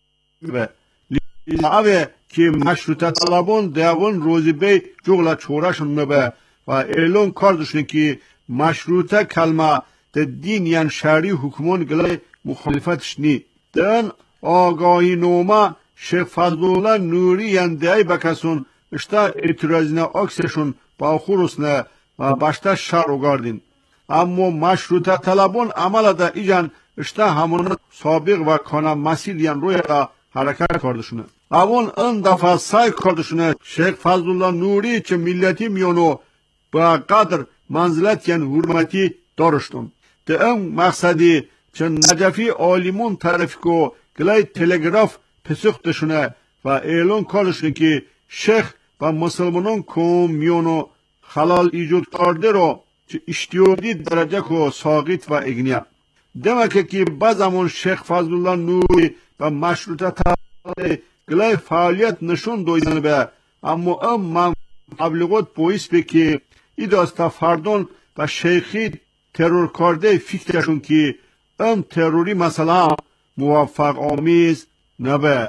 لیعوه که مشروطه طلبون دیوان روزی بی جغل چورشون نبه و اعلان کردشون که مشروطه کلمه ده دین یان شرعی حکمون گلای مخالفتش نی. دن آگاهی نوما شیخ فضلالله نوری یان دیای بکسون اشتا اعتراضینا اکسشون با خورسنه و باشتا شر وگاردین. اما مشروطه طلبون عمل دا ایجان اشتا همون سابق و کانا مسیلیان روی دا حرکت کردشونه. اون ان دفعه سای کردشونه شیخ فضلالله نوری چه ملتی میونو با قدر منزلت یان حرمتی دارشتون. ده ام مقصدی چه نجفی عالمون طرف کو گلای تلگراف پسختشونه و اعلان کردشونه که شیخ و مسلمانان کوم میونو خلال ایجاد کرده رو چه اشتیادی درجه کو ساقیت و اگنیا. دمکه که بعضمون شیخ فضلالله نوری و مشروطه طلب گلای فعالیت نشون دویدن به، اما ام من تبلیغات باعث به که ای داستا فردان و شیخی ترور کرده فکرشون که ام تروری مثلا موفق آمیز نبه.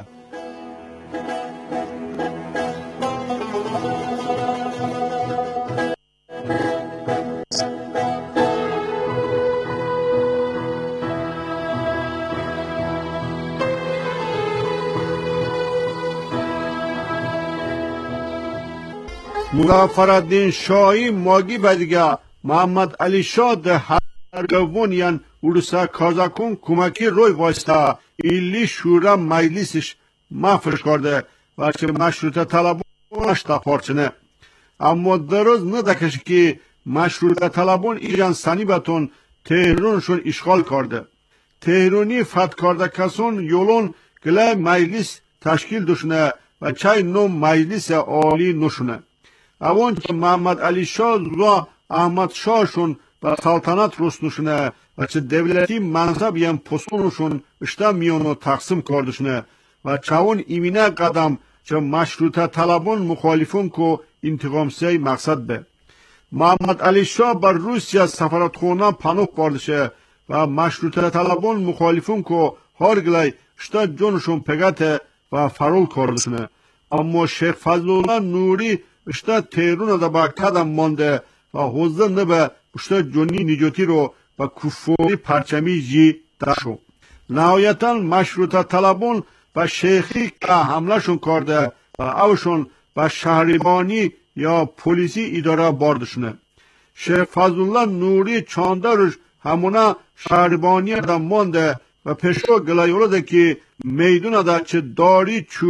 مظفرالدین شاهی ماگی بدیگه محمد علی شاه ده هرگوون یان اروسا کازاکون کمکی روی واسطه ایلی شورا مجلسش محفش کرده و چه مشروطه طلبونش تا پارچنه. اما درست ندکش که مشروطه طلبون ایجان سنی بتون تهرانشون اشغال کرده. تهرانی فتح کرده کسون یولون گله مجلس تشکیل دشنه و چای نو مجلس عالی نشونه. اون که محمد علی شاه و احمد شاهشون و سلطنت رسنشونه و چه دولتی منصب یم پستونشون اشتا میونو تقسیم کردشونه و چون ایمینه قدم چه مشروطه طلبون مخالفون که انتقام سی مقصد به. محمد علی شاه بر روسیه سفارتخانه پناه بردشه و مشروطه طلبون مخالفون که هرگلای اشتا جونشون پگته و فرول کردشونه. اما شیخ فضلالله نوری اشتا تهرون دا با قدم مانده و حوزه نبه اشتا جونی نجاتی رو و کفاری پرچمی جی داشو. نهایتا مشروطه طلبون و شیخی که حمله شون کرده و اوشون و شهربانی یا پلیسی اداره باردشونه. شیخ فضلالله نوری چانده روش همونه شهربانی دا مانده و پیشو گلایوله ده که میدونه ده چه داری چو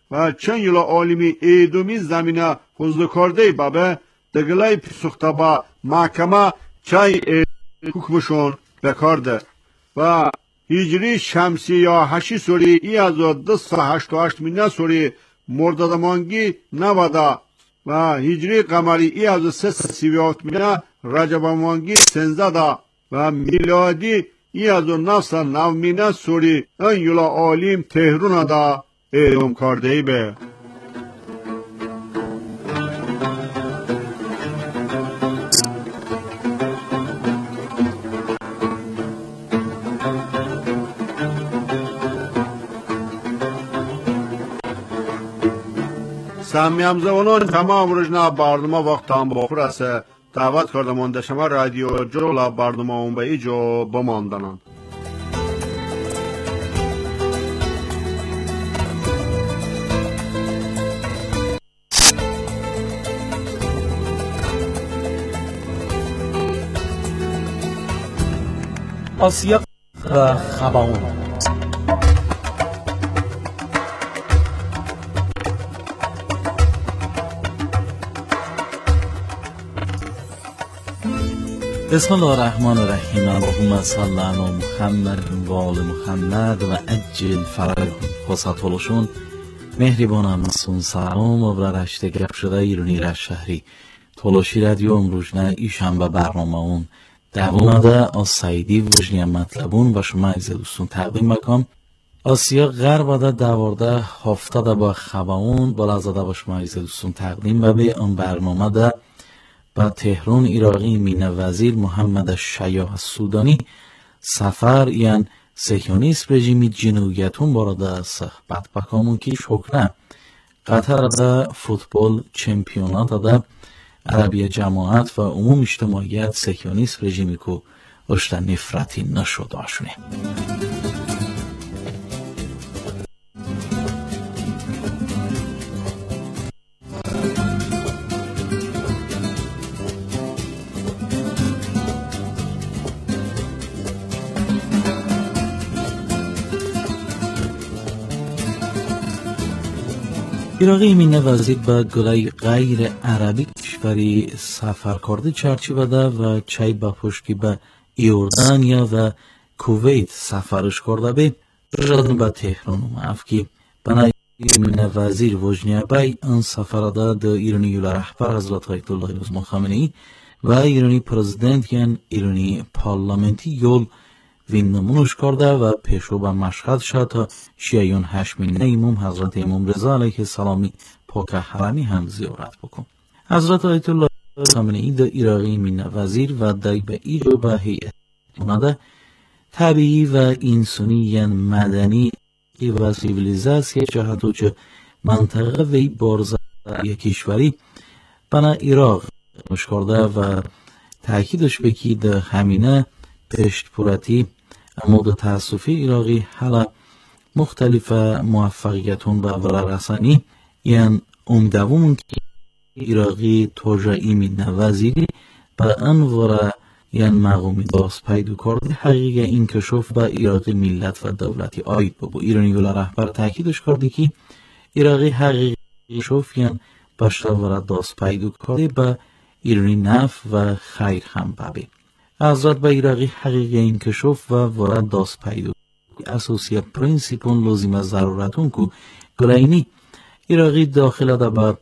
و چند یلا عالمی ایدومی زمینه حضور کرده بابه دگلای پسخته با محکمه چای حکمشون بکارده و هجری شمسی یا هشی سوری ای از دست هشت و هشت مینه سوری مردادمانگی نواده و هجری قمری ای از سه سی و هفت مینه رجبمانگی سنزده و میلادی ای از نفس نو مینه سوری این یلا عالم تهرون دا اعلام کرده ای به سمیم زوانان تمام روزنا برنامه وقت هم بخور است دعوت کرده مانده شما رادیو جولا برنامه اون به ایجا بماندنان آسیا و خباون. بسم الله الرحمن الرحیم. اللهم صل علی محمد و آل محمد و عجل فرجهم. خواست ولشون مهربانم مسون سلام و برشته گپ شده ایرانی را شهری تولوشی رادیو امروزنه ایشنبه برنامه اون دوامده از سعیدی وجنی مطلبون و شما عزیز دوستون تقدیم مکام. آسیا غرب دوارده هفته با خباون بالا زده با شما عزیز دوستون تقدیم و به اون برنامه ده با تهران ایراقی مینه وزیر محمد شیاه سودانی سفر یعن سیکیونیست رژیمی جنویتون بارده صحبت بکامون که شکره قطر ده فوتبال چمپیونات ده عربی جماعت و عموم اجتماعیت سیکیونیست رژیمی که اشته نفرتی نشده آشونه. ایراقی مینه وزیر به گلای غیر عربی کشوری سفر کرده چرچی بده و چای با پشتی به ایوردانیا و کویت سفرش کرده به جدن به تهران اومد که بنای مینه وزیر وجنیه بای ان سفر ده ده ایرانی یولا رهبر حضرت آیت الله عظما خامنه‌ای و ایرانی پرزیدنت یعن ایرانی پارلمنتی یول وین نمونش کرده و پیشو به مشهد شد تا شیعیون هشمینه امام حضرت امام رضا علیه السلامی پاک حرمی هم زیارت بکن. حضرت آیت الله خامنه‌ای در ایراقی مینه وزیر و دای به ایجو به هیئت اومده طبیعی و انسانی یعن مدنی و سیویلیزاسیون جهتو چه منطقه وی بارزه یک کشوری بنا عراق مش کرده و تاکیدش بکی در همینه پشت پورتی امود تاسفی ایراقی حالا مختلف موفقیتون به ورا رسانی یعن امدومون که ایراقی توجه مینه وزیری به انواره یعن مقومی داست پیدا کرده حقیقه این کشف به ایراقی ملت و دولتی آید بابو. ایرانی ولا رهبر تاکیدش کرده که ایراقی حقیقه کشف یعن باشتا ورا داست پیدا کرده به ایرانی نف و خیر هم بابی. حضرت به ایراقی حقیقه این کشف و ورا داست پیدا اساسی پرینسیپون لازم ضرورتون که گلاینی ایراقی داخل ده به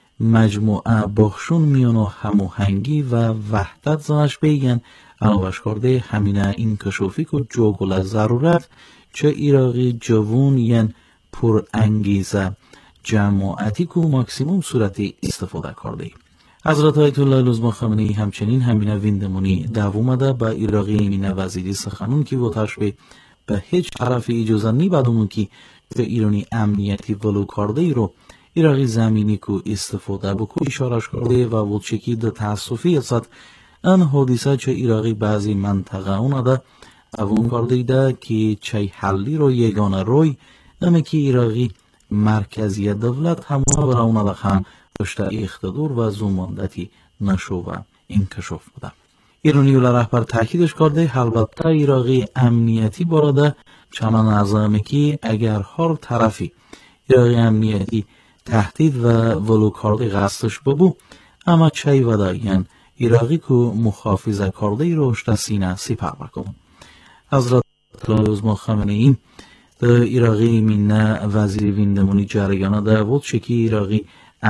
مجموعه بخشون میان و هماهنگی و وحدت زنش بیگن علاوش کرده همینه این کشفی که جوگل ضرورت چه ایراقی جوون ین پر انگیزه جماعتی که ماکسیموم صورتی استفاده کرده. حضرت آیت الله عظما خامنه‌ای همچنین همینه ویندمونی دوومده با ایراقی مینه وزیری سخنون که با تشبه به هیچ طرفی اجازه نی بدونون که به ایرانی امنیتی ولو کرده رو ایراقی زمینی که استفاده بکو اشارش کرده و وچکی ده تاسفی است ان حادثه چه ایراقی بعضی منطقه اون ده اوون کرده ده که چه حلی رو یگانه روی نمی که ایراقی مرکزی دولت همه برای اون ده هم داشته اقتدار و زماندتی نشو و انکشاف بوده. ایرانی ولا رهبر تاکیدش کرده البته ایراقی امنیتی باراده چنان نظامی که اگر هر طرفی ایراغی امنیتی تهدید و ولوکارده قصدش ببو اما چای وداین ایراغی که محافظه کرده روش سینه سپر بکن. حضرت عزما خامنه ای در ایراغی منه وزیر ویندمونی جریانه در بود چکی ایراغی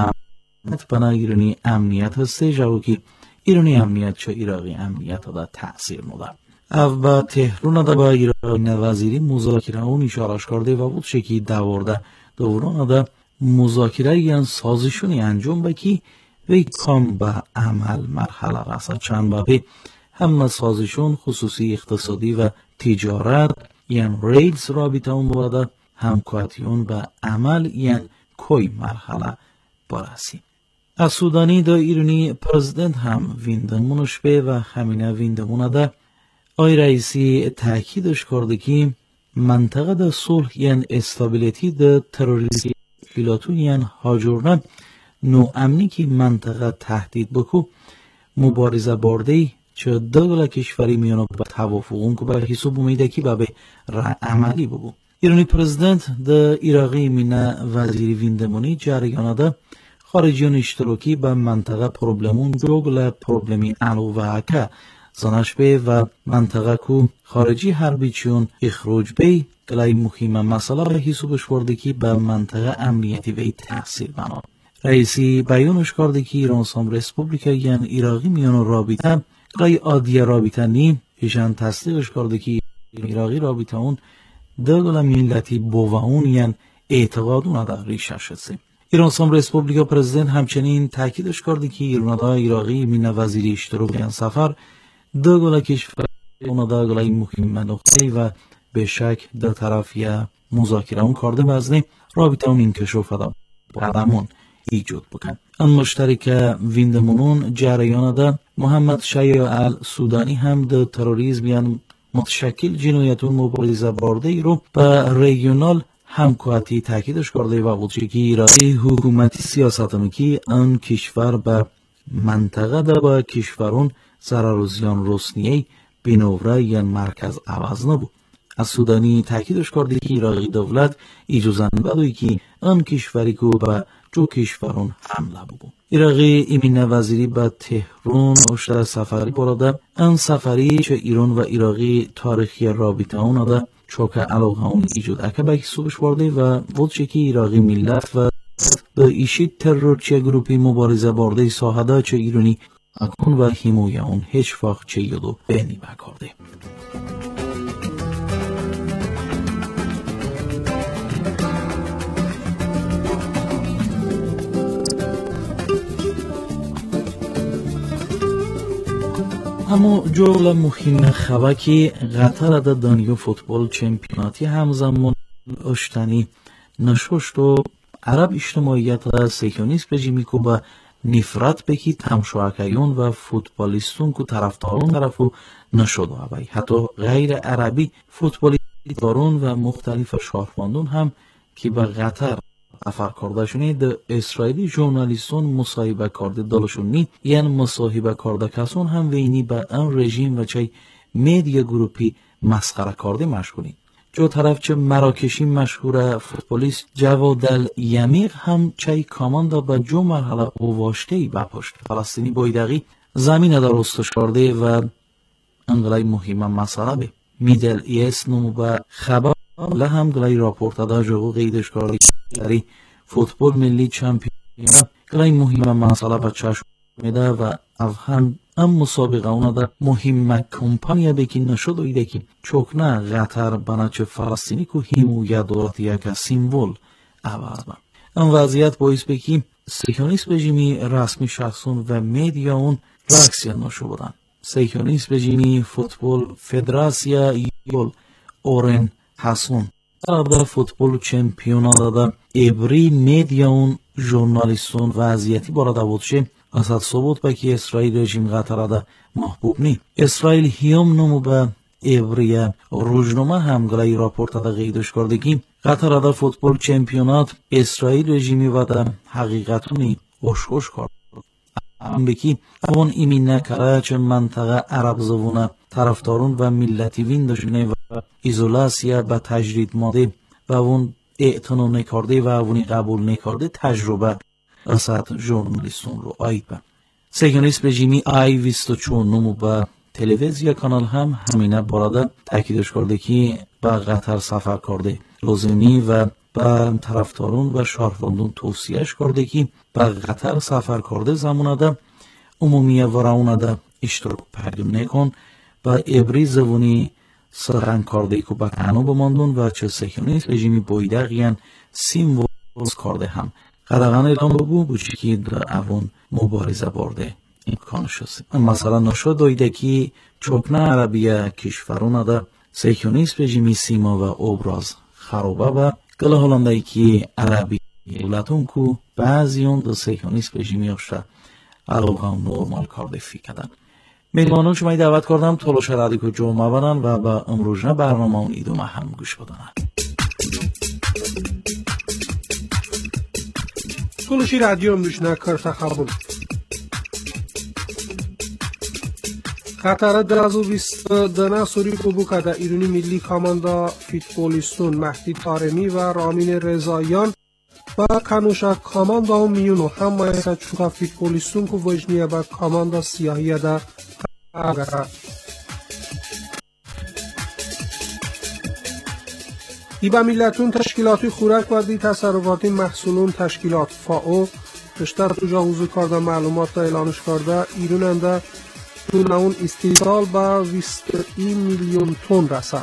امنیت بنا ایرانی امنیت هسته جاو که ایرانی امنیت چه ایراغی امنیت دا تأثیر نده. او با تهران دا با ایرانی وزیری مذاکره اون اشارش کرده و بود چکی دورده دوران دا مذاکره یان سازشونی انجام بکی وی کام به عمل مرحله رسد. چند بابی همه سازشون خصوصی اقتصادی و تجارت یان ریلز رابطه اون بوده همکاتیون به عمل یان کوی مرحله برسی. از سودانی دا ایرانی پرزیدنت هم ویندمونش به و همینه ویندمونه دا آی رئیسی تاکیدش کرده که منطقه دا صلح یان استابیلیتی دا تروریستی فیلاتون یان هاجورنه نو امنی که منطقه تهدید بکو مبارزه بارده چه دولا کشوری میانو با توافقون که به حساب امیده که به را عملی بگو. ایرانی پرزیدنت دا ایراقی منه وزیری ویندمونی جریانه دا خارجیان اشتراکی به منطقه پروبلمون جوگل پروبلمی علوه که زنش به و منطقه که خارجی حربی چون اخراج به گلای مهمه مسئله به حسابش ورده که به منطقه امنیتی وی تحصیل بنا. رئیسی بیانش کرده که ایران سام ریسپوبلیکا یان ایراقی میان رابطه گلای عادی رابطه نیم ایشان تصدیقش کرده که ایراقی رابطه اون دو ملتی بوون یان اعتقادون در ریشه شده. ایران سام ریسپوبلیکا پرزیدنت همچنین تاکیدش کرده که ایران‌های ایراقی من وزیری اشتراکی سفر دو گله کشور اونا دو گله مهم نقطه‌ای و به شک در طرفی مذاکره اون کرده وزنی رابطه اون انکشاف دا بعدمون ایجاد بکن. ان مشترک ویندمونون جریان دا محمد شیع السودانی هم در تروریسم یان متشکل جنایتون مبارزه بارده ای رو به ریجنال همکاتی تاکیدش کرده و بود که ایرانی حکومتی سیاست میکی آن کشور به منطقه دا با کشورون ضرر و زیان رسنیه بینوره یا مرکز عوض نبود. از سودانی تاکیدش کرده که ایراقی دولت اجازه نبوده که آن کشوری که به جو کشورون حمله بود. ایراقی ایمین وزیری به تهران اشتر سفری براده. آن سفری چه ایران و ایراقی تاریخی رابطه اون ده چوک علاقه اون ایجاد اکه به حسابش برده و بود چه که ایراقی ملت و به ایشی ترورچی گروپی مبارزه برده ساهده چه ایرانی اکن و حمایه اون هیچ وقت چه یادو بینی بکرده. اما جول مهم خبر که قطر در دنیا فوتبال چمپیوناتی همزمان اشتنی نشوشت و عرب اجتماعیت سیکونیست بجیمی که با نفرت بکی تماشاگران و فوتبالیستون که طرفداران طرفو نشد و حتی غیر عربی فوتبالیستان و مختلف شهروندان هم که به قطر افر کرده شونی در اسرائیلی ژورنالیستان مصاحبه کرده دالشونی یعنی مصاحبه کرده کسان هم وینی به آن رژیم و چه میدیا گروپی مسخره کرده مشغولین. جو طرف چه مراکشی مشهور فوتبالیست جواد الیمیق هم چه کاماندا به جو مرحله اواشتهی بپشت فلسطینی بایدقی زمین در رستش کرده و انگلای مهمه مسئله به میدل ایس نمو به خبر لهم گلای راپورت دا جو قیدش کرده که فوتبال ملی چمپیونات گلای مهمه مسئله به چشم میده و افهم ام مسابقه اونا دا مهمه کمپانیا بکی نشد و ایده که چوکنه قطر بناچه فلسطینی که همویه دولت یک سیمبول عوض با ام وضعیت باعث بکی سیکونیست بجیمی رسمی شخصون و میدیا اون راکسیل نشو بودن. سیکونیست بجیمی فوتبال فدراسیا یول اورن حسون در فوتبال چمپیونات دا ابری میدیا اون ژورنالیستون وضعیتی باراده بودشه اسد ثبوت بکی اسرائیل رژیم قطر دا محبوب نی. اسرائیل هیوم نمو به ابریه روزنامه هم گلای راپورت دا قیدش کرده که قطر دا فوتبال چمپیونات اسرائیل رژیمی و دا حقیقتونی خوش کرد. هم بکی اون ایمین نکره چه منطقه عرب زبونه طرفدارون و ملتی وین داشونه و ایزولاسیا به تجرید ماده و اون اعتنا نکرده و اونی قبول نکرده تجربه اسات ژورنالیستون رو آید به سیگنیس رژیمی آی بیست و چهار و تلویزیا کانال هم همینه براده تاکیدش کرده که به قطر سفر کرده لازمی و به طرفداران و شهروندان توصیهش کرده که به قطر سفر کرده زمانه عمومی وراونه اشتراک پردیم نکن و ابریز ونی سرنگ کرده که به کنو بماندون و چه سیگنیس رژیمی بایدقیان سیم وز کرده هم قدغن اعلام ببو بوچی که در اون مبارزه برده امکانش هست. مثلا نشد دویده که چوبنه عربیه کشورونه ده سیکونیست رژیمی سیما و ابراز خرابه و گله هلنده که عربی دولتون که بعضی اون ده سیکونیست رژیمی هاشته علاقه هم نورمال کرده فی کدن. میلمانون شمایی دعوت کردم تلاش رادیو که جمعه بدن و به امروزنه برنامه اون ایدومه هم گوش بدنن. تولشی رادیو امروزنه کرتا خبون قطر در و بیست دانه سوری قبو کده ایرانی ملی کاماندا فیتبولیستون مهدی طارمی و رامین رضاییان و کنوشا کاماندا و میونو هم مایسا چوکا فیتبولیستون که وجنیه با کاماندا سیاهیه ده تغیره. ای با ملتون تشکیلاتی خورک و دی تصرفاتی محصولون تشکیلات فاو بیشتر تو جاوزو کرده معلومات دا اعلانش کرده ایران انده دون اون استیصال با بیست و یک میلیون تن رسد.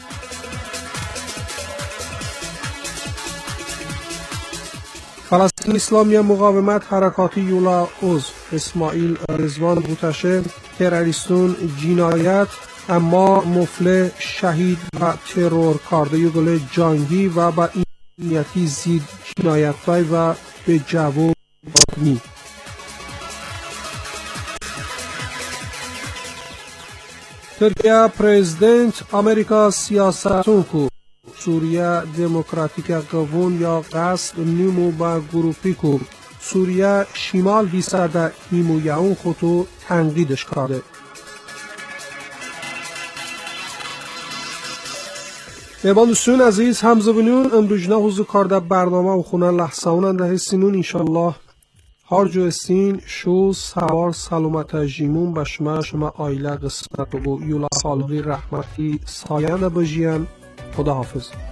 فلسطین اسلامی مقاومت حرکاتی یولا عضو اسماعیل رضوان بوتشه تروریستون جنایت اما مفله شهید و ترور کرده گل جنگی و با این نیتی زید جنایت‌های و به جواب آدمی. ترکیه پرزیدنت امریکا سیاستون کو سوریه دموکراتیک قوون یا قصد نیمو با گروپی کو سوریه شمال بیسرده نیمو یا اون خطو تنقیدش کرده. میباندوستون عزیز همزبونون امروزنه حضور کرده برنامه و خونه لحظه اوننده هستینون انشالله هر جو استین شو سوار سلامت جیمون به شما شما آیله قسمت و یولا خالقی رحمتی ساینده بجیان. خدا حافظ.